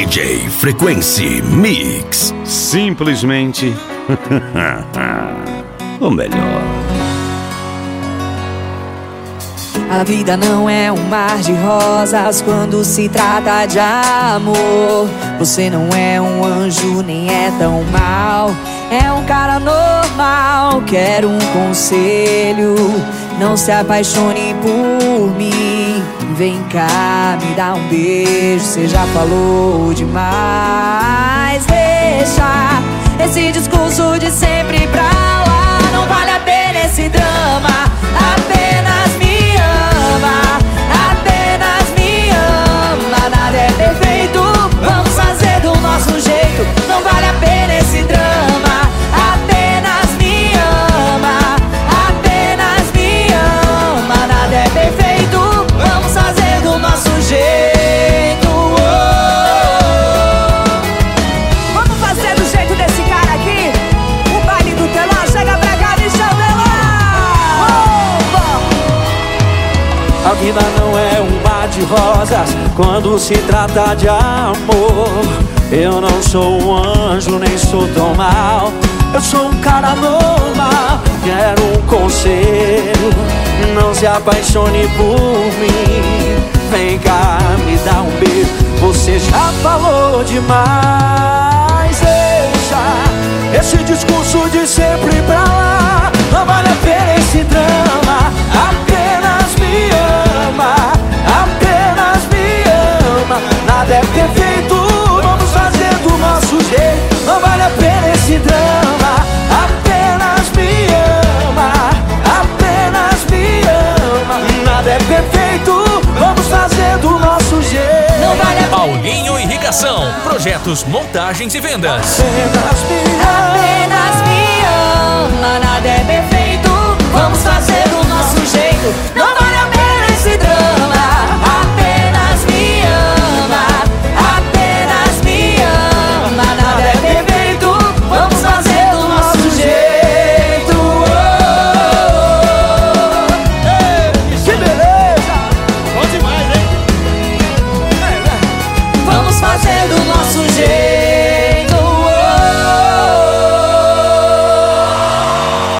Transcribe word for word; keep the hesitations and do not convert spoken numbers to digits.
D J Frequency Mix. Simplesmente o melhor. A vida não é um mar de rosas quando se trata de amor. Você não é um anjo, nem é tão mal. É um cara normal. Quero um conselho: não se apaixone por mim. Vem cá, me dá um beijo. Você já falou demais. Deixa esse discurso de sempre pra lá. Não vale a pena esse drama. Apenas me ama, apenas me ama. Nada é perfeito, vamos fazer do nosso jeito. Não vale a pena esse drama. Apenas me ama, apenas me ama. Nada é perfeito, vamos fazer do nosso jeito. Oh. Vamos fazer do jeito desse cara aqui. O baile do telão, chega pra cá, me chama lá. Oh. A vida não é um mar de rosas quando se trata de amor. Eu não sou um anjo, nem sou tão mal. Eu sou um cara normal. Quero um conselho: não se apaixone por mim. Vem cá, me dá um beijo. Você já falou demais. Deixa esse discurso de sempre pra lá. Não vale a pena esse drama. Apenas me ama, apenas me ama. Nada é perfeito, vamos fazer do nosso jeito. Não vale a pena esse drama. Apenas me ama, apenas me ama. Nada é perfeito, vamos fazer do nosso jeito. Não vale a pena. Paulinho Irrigação, projetos, montagens e vendas. Apenas me ama, Apenas me ama, nada é perfeito.